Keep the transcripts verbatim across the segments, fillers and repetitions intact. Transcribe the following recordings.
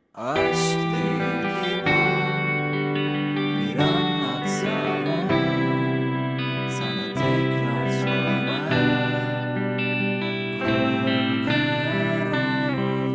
Aşk değil ki bu, bir anlatsam onu sana tekrar sormaya korkar oldum.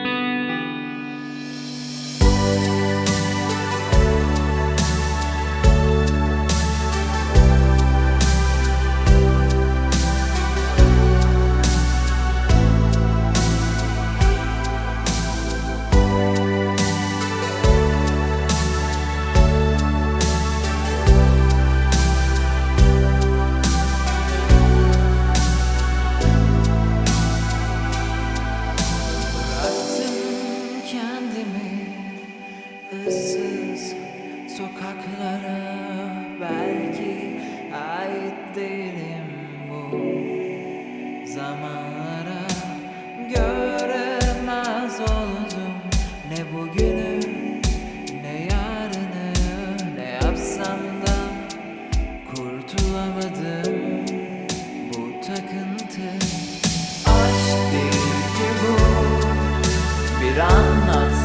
Bıraktım kendimi ıssız sokaklara, belki ait değilim bu zamanlara. Göremez oldum ne bugünü ne yarını, ne yapsam da kurtulamadım bu takıntı. Aşk değil ki bu, bir anlat